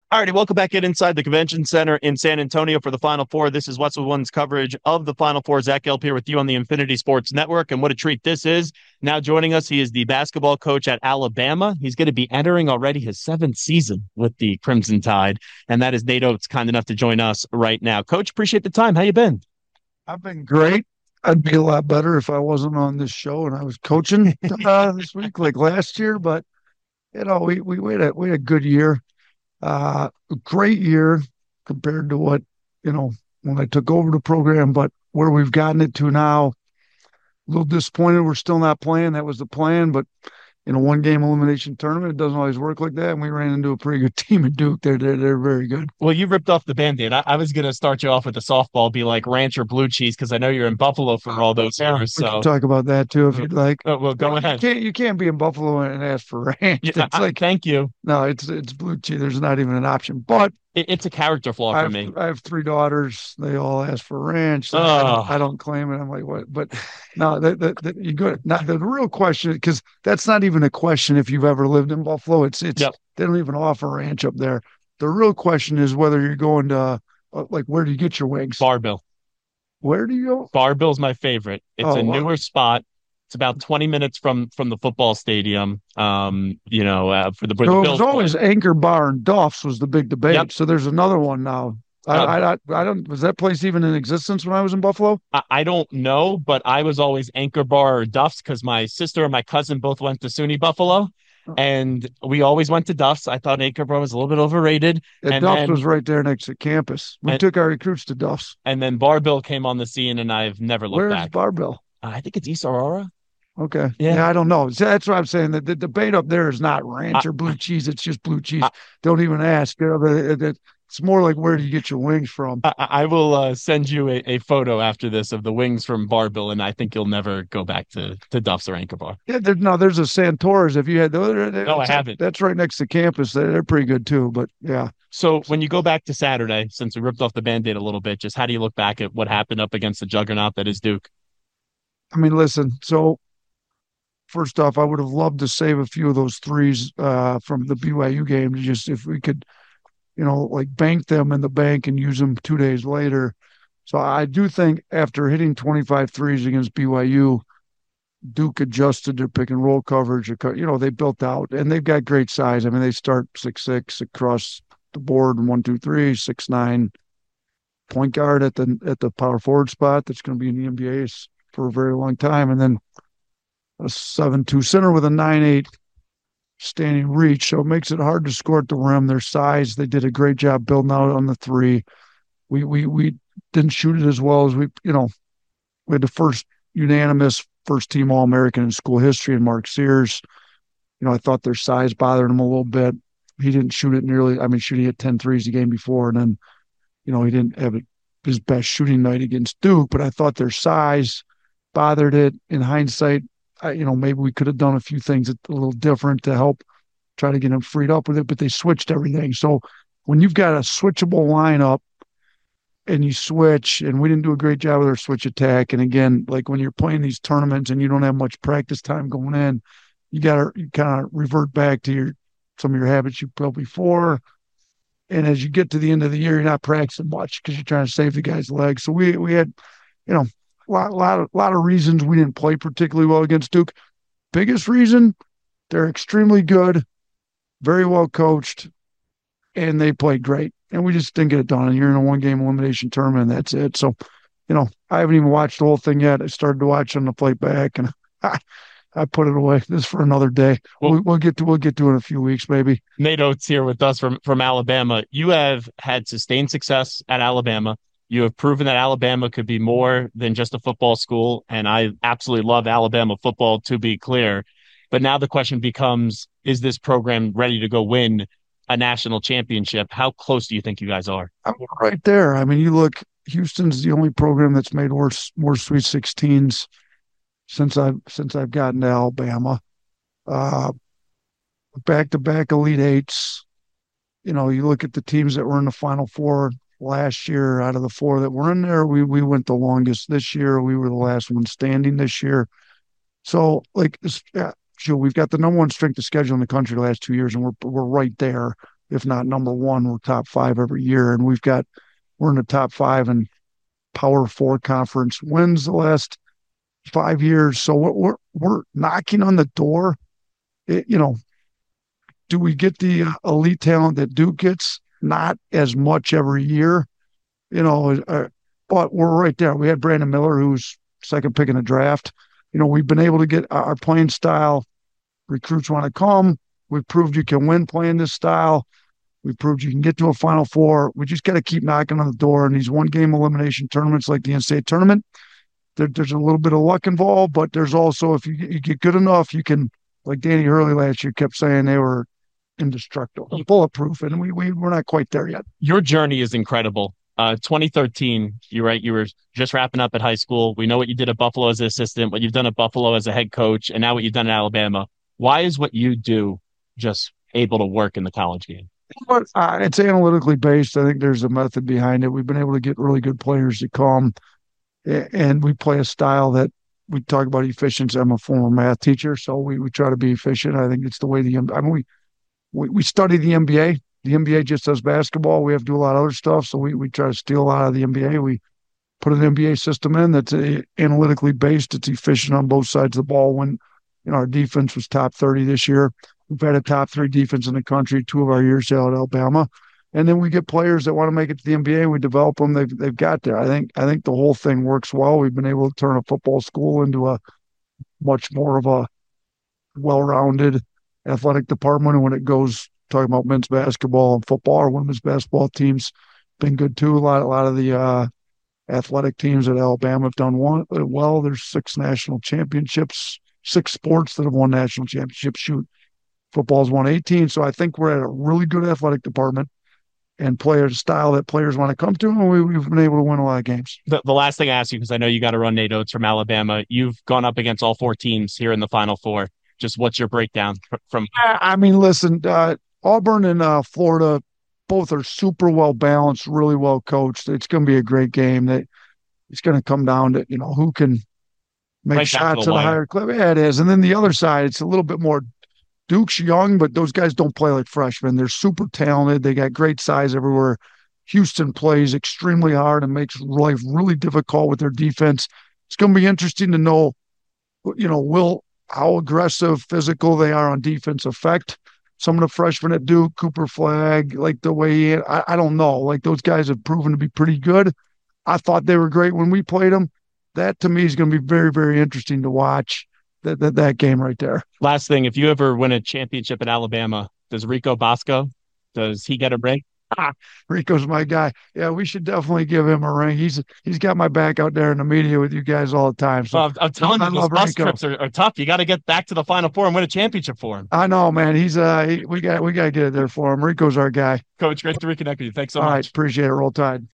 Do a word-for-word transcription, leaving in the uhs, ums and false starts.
All righty, welcome back in inside the Convention Center in San Antonio for the Final Four. This is What's With One's coverage of the Final Four. Zach Gelb here with you on the Infinity Sports Network, and what a treat this is. Now joining us, he is the basketball coach at Alabama. He's going to be entering already his seventh season with the Crimson Tide, and that is Nate Oates, kind enough to join us right now. Coach, appreciate the time. How you been? I've been great. I'd be a lot better if I wasn't on this show and I was coaching uh, this week like last year. But you know, we we, we had a we had a good year, uh, a great year compared to what you know when I took over the program. But where we've gotten it to now, a little disappointed. We're still not playing. That was the plan, but in a one game elimination tournament, it doesn't always work like that. And we ran into a pretty good team at Duke. They're they're, they're very good. Well, you ripped off the band-aid. I, I was going to start you off with a softball, be like ranch or blue cheese, because I know you're in Buffalo for all those years. We can So, talk about that too if you'd like. uh, well, go Well, you ahead. can't you can't be in Buffalo and ask for ranch. Yeah, That's I, like thank you. no, it's it's blue cheese. There's not even an option. But It, it's a character flaw I for have me. I have three daughters. They all ask for ranch. So I don't I Oh, don't claim it. I'm like what? But no, that that, that you good. Not the real question because that's not even a question if you've ever lived in Buffalo. It's it's yep. they don't even offer ranch up there. The real question is whether you're going to uh, like where do you get your wings? Barbill. Where do you go? Barbill's my favorite. It's Oh, a wow. newer spot. It's about twenty minutes from from the football stadium. Um, you know, uh, for the where the So it was Bills play. always Anchor Bar and Duff's was the big Yep. debate. So there's another one now. I, Uh, I, I I don't, was that place even in existence when I was in Buffalo? I, I don't know, but I was always Anchor Bar or Duff's because my sister and my cousin both went to SUNY Buffalo, and we always went to Duff's. I thought Anchor Bar was a little bit overrated, Yeah, and Duff's then was right there next to campus. We and took our recruits to Duff's. and then Barbill came on the scene, and I've never looked Where's back. Barbell? I think it's East Aurora. Okay. Yeah. Yeah, I don't know. So that's what I'm saying. The, the debate up there is not I, ranch or blue cheese. It's just blue cheese. I, Don't even ask. You know, it- it- it's more like where do you get your wings from? I, I will uh, send you a, a photo after this of the wings from Barbill, and I think you'll never go back to to Duff's or Anchor Bar. Yeah, there, no, there's a Santora's. If you had No, I those, haven't. that's right next to campus. They're, they're pretty good too. But yeah. So when you go back to Saturday, since we ripped off the Band-Aid a little bit, just how do you look back at what happened up against the juggernaut that is Duke? I mean, listen, so first off, I would have loved to save a few of those threes uh, from the B Y U game. Just if we could, you know, like bank them in the bank and use them two days later. So I do think after hitting twenty-five threes against B Y U, Duke adjusted their pick and roll coverage. You know, they built out and they've got great size. I mean, they start six six across the board, one two three, six nine point guard at the at the power forward spot. That's going to be in the N B A for a very long time, and then a seven two center with a nine eight standing reach. So it makes it hard to score at the rim. Their size, they did a great job building out on the three. We we we didn't shoot it as well as we, you know, we had the first unanimous first team All American in school history in Mark Sears. You know, I thought their size bothered him a little bit. He didn't shoot it nearly. I mean, shooting at ten threes the game before, and then, you know, he didn't have his best shooting night against Duke, but I thought their size bothered it. In hindsight, I, you know, maybe we could have done a few things a little different to help try to get him freed up with it, but they switched everything. So when you've got a switchable lineup and you switch, and we didn't do a great job with our switch attack. And again, like when you're playing these tournaments and you don't have much practice time going in, you got to you kind of revert back to your some of your habits you built before. And as you get to the end of the year, you're not practicing much because you're trying to save the guy's legs. So we we had, you know, a lot, lot of lot of reasons we didn't play particularly well against Duke. Biggest reason, they're extremely good, very well coached, and they played great. And we just didn't get it done. And you're in a one game elimination tournament, and that's it. So, you know, I haven't even watched the whole thing yet. I started to watch on the play back, and I, I put it away. This is for another day. Well, We'll, we'll get to we'll get to it in a few weeks, maybe. Nate Oates here with us from from Alabama. You have had sustained success at Alabama. You have proven that Alabama could be more than just a football school, and I absolutely love Alabama football, to be clear. But now the question becomes, is this program ready to go win a national championship? How close do you think you guys are? I'm right there. I mean, you look, Houston's the only program that's made more more Sweet sixteens since I've since I've gotten to Alabama. Uh, back to back Elite Eights. You know, you look at the teams that were in the Final Four last year. Out of the four that were in there, we we went the longest this year. We were the last one standing this year. So, like, yeah, sure, we've got the number one strength of schedule in the country the last two years, and we're we're right there. if not number one. We're top five every year, and we've got we're in the top five in Power Four conference wins the last five years. So we're we're, we're knocking on the door. It, you know, do we get the uh, elite talent that Duke gets? Not as much every year, you know, uh, but we're right there. We had Brandon Miller, who's second pick in the draft. You know, we've been able to get our playing style. Recruits want to come. We've proved you can win playing this style. We've proved you can get to a Final Four. We just got to keep knocking on the door. In these one-game elimination tournaments like the N C double A tournament, there, there's a little bit of luck involved, but there's also, if you, you get good enough, you can, like Danny Hurley last year kept saying, they were indestructible, bulletproof, and we, we, we're not quite there yet. Your journey is incredible. Uh, twenty thirteen, you're right, you were just wrapping up at high school. We know what you did at Buffalo as an assistant, what you've done at Buffalo as a head coach, and now what you've done at Alabama. Why is what you do just able to work in the college game? But uh, it's analytically based. I think there's a method behind it. We've been able to get really good players to come, and we play a style that we talk about efficiency. I'm a former math teacher, so we, we try to be efficient. I think it's the way the I mean we we, we study the N B A. The N B A just does basketball. We have to do a lot of other stuff, so we, we try to steal a lot of the N B A. We put an N B A system in that's uh, analytically based. It's efficient on both sides of the ball. When you know our defense was top thirty this year, we've had a top three defense in the country two of our years out at Alabama, and then we get players that want to make it to the N B A. We develop them. They've they've got there. I think I think the whole thing works well. We've been able to turn a football school into a much more of a well-rounded athletic department, and when it goes talking about men's basketball and football, or women's basketball teams been good too. A lot, a lot of the uh, athletic teams at Alabama have done one, well. There's six national championships, six sports that have won national championships. Shoot, football's won eighteen. So I think we're at a really good athletic department and player style that players want to come to, and we, we've been able to win a lot of games. The, the last thing I ask you, because I know you got to run Nate Oates from Alabama, you've gone up against all four teams here in the Final Four. Just what's your breakdown from? I mean, listen, uh, Auburn and uh, Florida, both are super well balanced, really well coached. It's going to be a great game. That it's going to come down to you know who can make right shots at a higher clip. Yeah, it is. And then the other side, it's a little bit more. Duke's young, but those guys don't play like freshmen. They're super talented. They got great size everywhere. Houston plays extremely hard and makes life really difficult with their defense. It's going to be interesting to know, you know, will how aggressive, physical they are on defense affect some of the freshmen at Duke, Cooper Flagg, like the way he, I, I don't know. Like those guys have proven to be pretty good. I thought they were great when we played them. That to me is going to be very, very interesting to watch that, that, that game right there. Last thing, if you ever win a championship in Alabama, does Rico Bosco, does he get a ring? Ah, Rico's my guy. Yeah, we should definitely give him a ring. He's he's got my back out there in the media with you guys all the time. So well, I'm telling you, those bus trips are, are tough. You got to get back to the Final Four and win a championship for him. I know, man. He's uh, he, we got we got to get it there for him. Rico's our guy. Coach, great to reconnect with you. Thanks so all much. All right, appreciate it. Roll Tide.